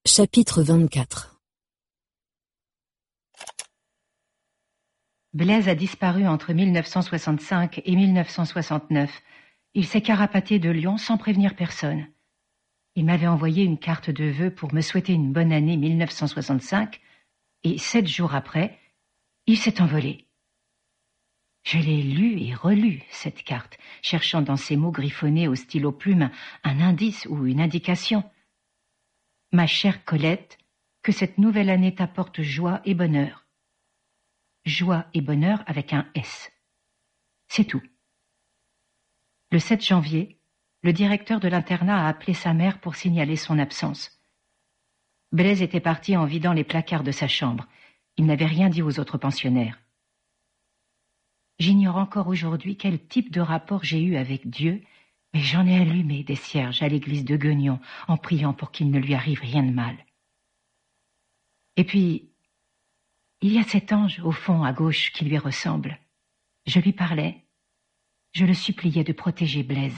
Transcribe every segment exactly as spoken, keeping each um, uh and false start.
Chapitre vingt-quatre. Blaise a disparu entre mille neuf cent soixante-cinq et mille neuf cent soixante-neuf. Il s'est carapaté de Lyon sans prévenir personne. Il m'avait envoyé une carte de vœux pour me souhaiter une bonne année mille neuf cent soixante-cinq, et sept jours après, il s'est envolé. Je l'ai lue et relue, cette carte, cherchant dans ces mots griffonnés au stylo plume un indice ou une indication. Ma chère Colette, que cette nouvelle année t'apporte joie et bonheur. Joie et bonheur avec un S. C'est tout. Le sept janvier, le directeur de l'internat a appelé sa mère pour signaler son absence. Blaise était parti en vidant les placards de sa chambre. Il n'avait rien dit aux autres pensionnaires. J'ignore encore aujourd'hui quel type de rapport j'ai eu avec Dieu, mais j'en ai allumé des cierges à l'église de Guignon en priant pour qu'il ne lui arrive rien de mal. Et puis, il y a cet ange au fond à gauche qui lui ressemble. Je lui parlais. Je le suppliais de protéger Blaise.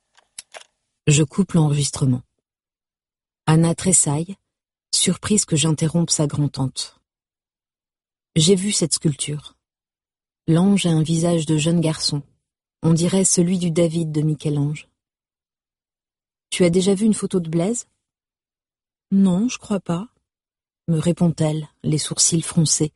Je coupe l'enregistrement. Anna tressaille, surprise que j'interrompe sa grand-tante. J'ai vu cette sculpture. L'ange a un visage de jeune garçon. On dirait celui du David de Michel-Ange. Tu as déjà vu une photo de Blaise ? Non, je crois pas, me répond-elle, les sourcils froncés.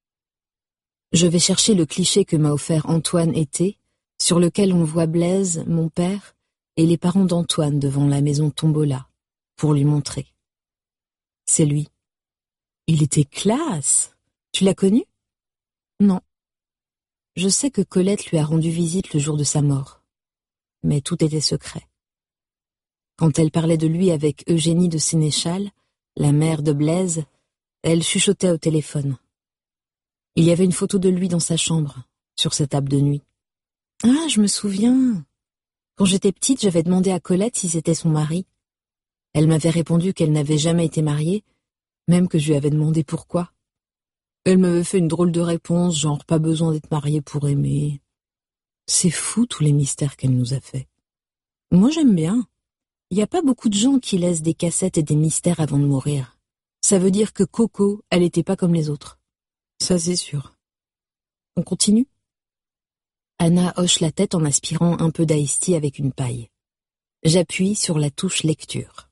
Je vais chercher le cliché que m'a offert Antoine Été, sur lequel on voit Blaise, mon père, et les parents d'Antoine devant la maison Tombola, pour lui montrer. C'est lui. Il était classe. Tu l'as connu ? Non. Je sais que Colette lui a rendu visite le jour de sa mort. Mais tout était secret. Quand elle parlait de lui avec Eugénie de Sénéchal, la mère de Blaise, elle chuchotait au téléphone. Il y avait une photo de lui dans sa chambre, sur sa table de nuit. Ah, je me souviens. Quand j'étais petite, j'avais demandé à Colette si c'était son mari. Elle m'avait répondu qu'elle n'avait jamais été mariée, même que je lui avais demandé pourquoi. Elle m'avait fait une drôle de réponse, genre pas besoin d'être mariée pour aimer. C'est fou tous les mystères qu'elle nous a fait. Moi j'aime bien. Il n'y a pas beaucoup de gens qui laissent des cassettes et des mystères avant de mourir. Ça veut dire que Coco, elle était pas comme les autres. Ça c'est sûr. On continue ? Anna hoche la tête en aspirant un peu d'ice-tea avec une paille. J'appuie sur la touche lecture.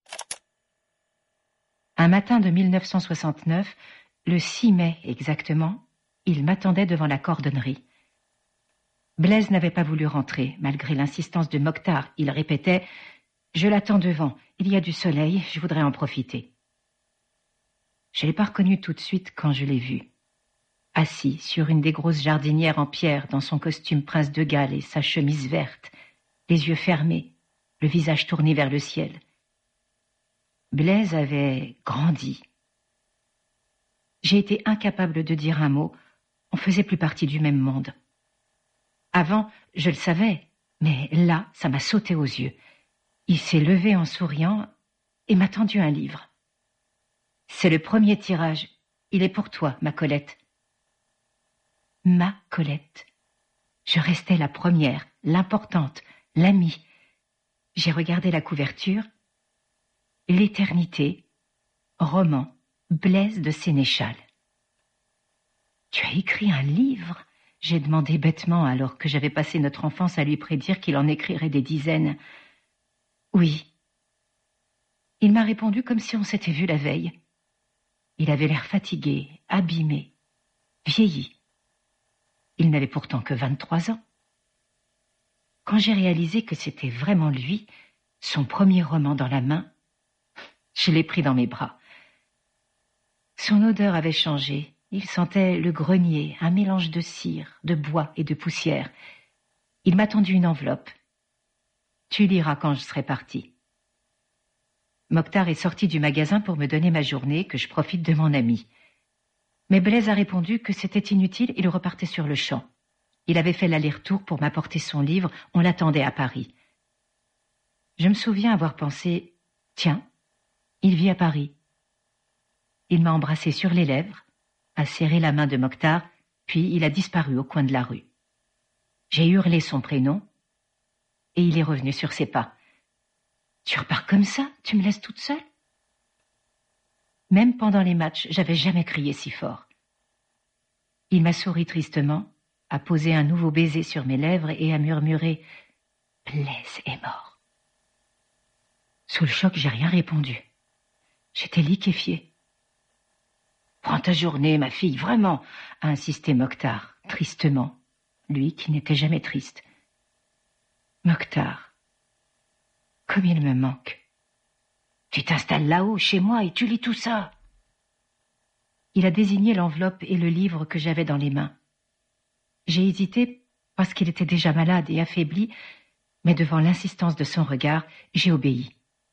Un matin de mille neuf cent soixante-neuf, le six mai exactement, il m'attendait devant la cordonnerie. Blaise n'avait pas voulu rentrer, malgré l'insistance de Mokhtar. Il répétait « Je l'attends devant, il y a du soleil, je voudrais en profiter ». Je ne l'ai pas reconnu tout de suite quand je l'ai vu. Assis sur une des grosses jardinières en pierre, dans son costume prince de Galles et sa chemise verte, les yeux fermés, le visage tourné vers le ciel. Blaise avait grandi. J'ai été incapable de dire un mot, on faisait plus partie du même monde. Avant, je le savais, mais là, ça m'a sauté aux yeux. Il s'est levé en souriant et m'a tendu un livre. « C'est le premier tirage. Il est pour toi, ma Colette. » Ma Colette. Je restais la première, l'importante, l'amie. J'ai regardé la couverture. L'éternité, roman, Blaise de Sénéchal. « Tu as écrit un livre ?» j'ai demandé bêtement alors que j'avais passé notre enfance à lui prédire qu'il en écrirait des dizaines. « Oui. » Il m'a répondu comme si on s'était vu la veille. Il avait l'air fatigué, abîmé, vieilli. Il n'avait pourtant que vingt-trois ans. Quand j'ai réalisé que c'était vraiment lui, son premier roman dans la main, je l'ai pris dans mes bras. Son odeur avait changé. Il sentait le grenier, un mélange de cire, de bois et de poussière. Il m'a tendu une enveloppe. « Tu liras quand je serai parti. » Mokhtar est sorti du magasin pour me donner ma journée, que je profite de mon ami. Mais Blaise a répondu que c'était inutile, il repartait sur le champ. Il avait fait l'aller-retour pour m'apporter son livre, on l'attendait à Paris. Je me souviens avoir pensé « Tiens, il vit à Paris. » Il m'a embrassé sur les lèvres, a serré la main de Mokhtar, puis il a disparu au coin de la rue. J'ai hurlé son prénom, et il est revenu sur ses pas. « Tu repars comme ça? Tu me laisses toute seule ?» Même pendant les matchs, j'avais jamais crié si fort. Il m'a souri tristement, a posé un nouveau baiser sur mes lèvres et a murmuré « Blaise est mort ». Sous le choc, j'ai rien répondu. J'étais liquéfiée. « Prends ta journée, ma fille, vraiment !» a insisté Mokhtar, tristement, lui qui n'était jamais triste. Mokhtar, comme il me manque. Tu t'installes là-haut, chez moi, et tu lis tout ça. Il a désigné l'enveloppe et le livre que j'avais dans les mains. J'ai hésité parce qu'il était déjà malade et affaibli, mais devant l'insistance de son regard, j'ai obéi.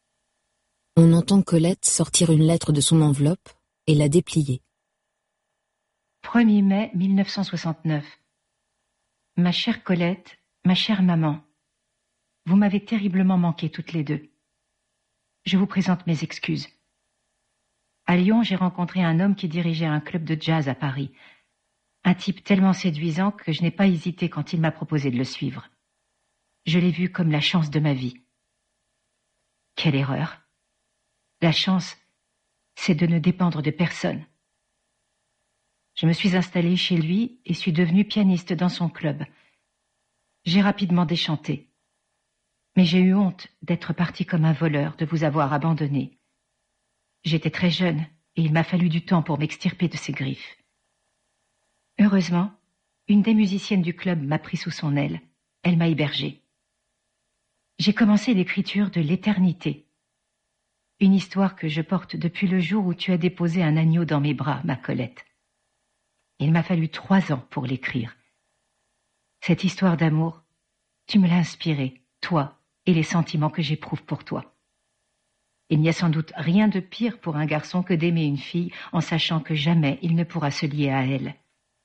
On entend Colette sortir une lettre de son enveloppe et la déplier. premier mai mille neuf cent soixante-neuf. Ma chère Colette, ma chère maman, vous m'avez terriblement manqué toutes les deux. Je vous présente mes excuses. À Lyon, j'ai rencontré un homme qui dirigeait un club de jazz à Paris. Un type tellement séduisant que je n'ai pas hésité quand il m'a proposé de le suivre. Je l'ai vu comme la chance de ma vie. Quelle erreur! La chance, c'est de ne dépendre de personne. Je me suis installée chez lui et suis devenue pianiste dans son club. J'ai rapidement déchanté. Mais j'ai eu honte d'être partie comme un voleur, de vous avoir abandonné. J'étais très jeune et il m'a fallu du temps pour m'extirper de ses griffes. Heureusement, une des musiciennes du club m'a pris sous son aile. Elle m'a hébergée. J'ai commencé l'écriture de l'éternité. Une histoire que je porte depuis le jour où tu as déposé un agneau dans mes bras, ma Colette. Il m'a fallu trois ans pour l'écrire. Cette histoire d'amour, tu me l'as inspirée, toi, et les sentiments que j'éprouve pour toi. Il n'y a sans doute rien de pire pour un garçon que d'aimer une fille en sachant que jamais il ne pourra se lier à elle.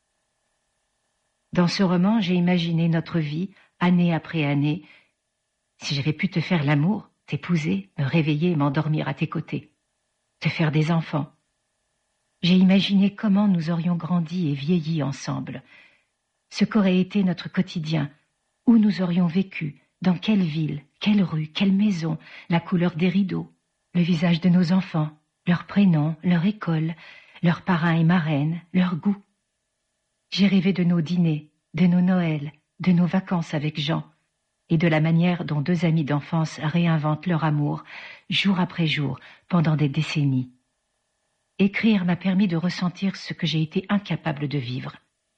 Dans ce roman, j'ai imaginé notre vie, année après année. Si j'avais pu te faire l'amour, t'épouser, me réveiller et m'endormir à tes côtés, te faire des enfants. J'ai imaginé comment nous aurions grandi et vieilli ensemble, ce qu'aurait été notre quotidien, où nous aurions vécu, dans quelle ville, quelle rue, quelle maison, la couleur des rideaux, le visage de nos enfants, leurs prénoms, leur école, leurs parrains et marraines, leur goût. J'ai rêvé de nos dîners, de nos Noëls, de nos vacances avec Jean, et de la manière dont deux amis d'enfance réinventent leur amour, jour après jour, pendant des décennies. Écrire m'a permis de ressentir ce que j'ai été incapable de vivre.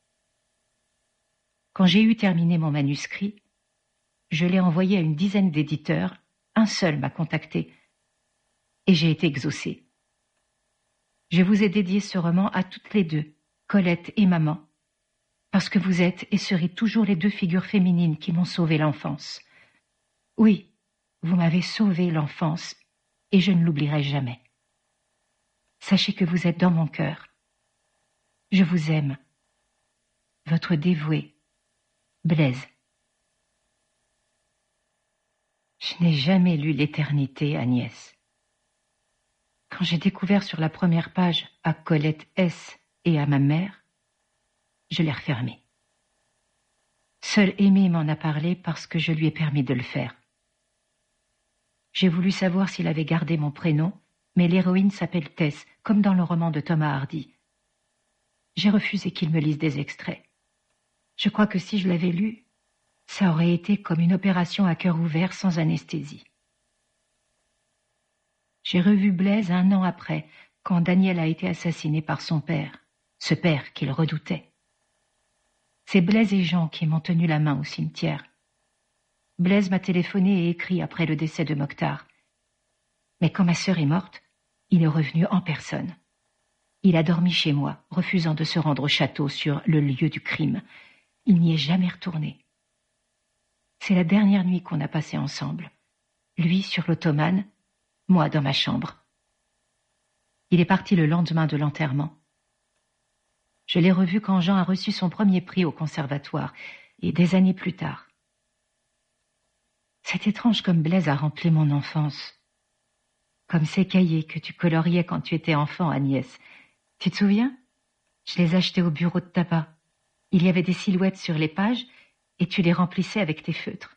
Quand j'ai eu terminé mon manuscrit, je l'ai envoyé à une dizaine d'éditeurs, un seul m'a contacté, et j'ai été exaucée. Je vous ai dédié ce roman à toutes les deux, Colette et maman, parce que vous êtes et serez toujours les deux figures féminines qui m'ont sauvé l'enfance. Oui, vous m'avez sauvé l'enfance, et je ne l'oublierai jamais. Sachez que vous êtes dans mon cœur. Je vous aime. Votre dévoué, Blaise. Je n'ai jamais lu l'éternité, Agnès. Quand j'ai découvert sur la première page à Colette S. et à ma mère, je l'ai refermé. Seul Aimé m'en a parlé parce que je lui ai permis de le faire. J'ai voulu savoir s'il avait gardé mon prénom, mais l'héroïne s'appelle Tess, comme dans le roman de Thomas Hardy. J'ai refusé qu'il me lise des extraits. Je crois que si je l'avais lu, ça aurait été comme une opération à cœur ouvert sans anesthésie. J'ai revu Blaise un an après, quand Daniel a été assassiné par son père, ce père qu'il redoutait. C'est Blaise et Jean qui m'ont tenu la main au cimetière. Blaise m'a téléphoné et écrit après le décès de Mokhtar. Mais quand ma sœur est morte, il est revenu en personne. Il a dormi chez moi, refusant de se rendre au château sur le lieu du crime. Il n'y est jamais retourné. C'est la dernière nuit qu'on a passée ensemble. Lui sur l'ottomane, moi dans ma chambre. Il est parti le lendemain de l'enterrement. Je l'ai revu quand Jean a reçu son premier prix au conservatoire, et des années plus tard. C'est étrange comme Blaise a rempli mon enfance. Comme ces cahiers que tu coloriais quand tu étais enfant, Agnès. Tu te souviens? Je les achetais au bureau de tabac. Il y avait des silhouettes sur les pages, et tu les remplissais avec tes feutres.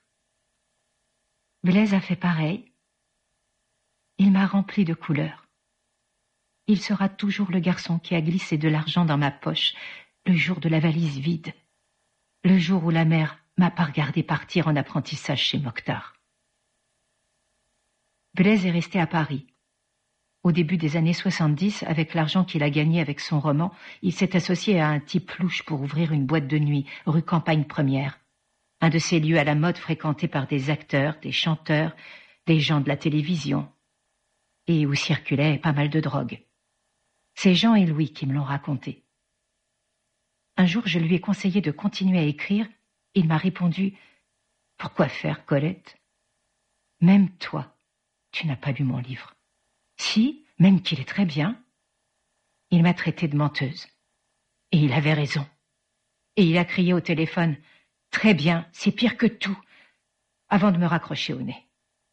Blaise a fait pareil. Il m'a rempli de couleurs. Il il sera toujours le garçon qui a glissé de l'argent dans ma poche le jour de la valise vide, le jour où la mère m'a pas regardé partir en apprentissage chez Mokhtar. Blaise est resté à Paris. Au début des années soixante-dix, avec l'argent qu'il a gagné avec son roman, il s'est associé à un type louche pour ouvrir une boîte de nuit, rue Campagne Première, un de ces lieux à la mode fréquentés par des acteurs, des chanteurs, des gens de la télévision, et où circulait pas mal de drogue. C'est Jean et Louis qui me l'ont raconté. Un jour, je lui ai conseillé de continuer à écrire. Il m'a répondu « Pourquoi faire, Colette? Même toi, tu n'as pas lu mon livre. Si, même qu'il est très bien. » Il m'a traité de menteuse. Et il avait raison. Et il a crié au téléphone « Très bien, c'est pire que tout !» avant de me raccrocher au nez.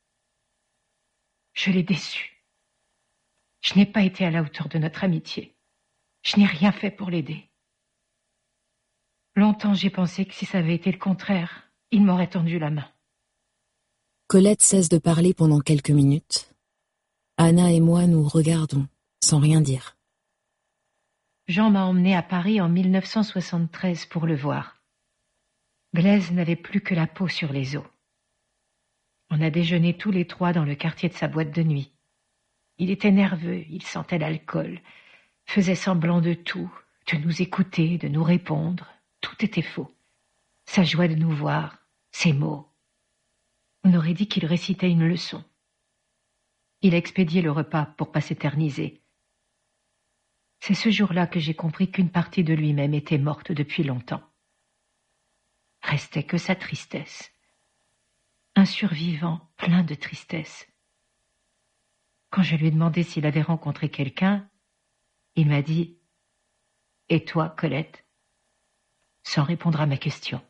Je l'ai déçu. Je n'ai pas été à la hauteur de notre amitié. Je n'ai rien fait pour l'aider. Longtemps, j'ai pensé que si ça avait été le contraire, il m'aurait tendu la main. Colette cesse de parler pendant quelques minutes. Anna et moi nous regardons, sans rien dire. Jean m'a emmené à Paris en mille neuf cent soixante-treize pour le voir. Blaise n'avait plus que la peau sur les os. On a déjeuné tous les trois dans le quartier de sa boîte de nuit. Il était nerveux, il sentait l'alcool, faisait semblant de tout, de nous écouter, de nous répondre. Tout était faux. Sa joie de nous voir, ses mots. On aurait dit qu'il récitait une leçon. Il a expédié le repas pour pas s'éterniser. C'est ce jour-là que j'ai compris qu'une partie de lui-même était morte depuis longtemps. Restait que sa tristesse. Un survivant plein de tristesse. Quand je lui ai demandé s'il avait rencontré quelqu'un, il m'a dit « Et toi, Colette ?» sans répondre à ma question.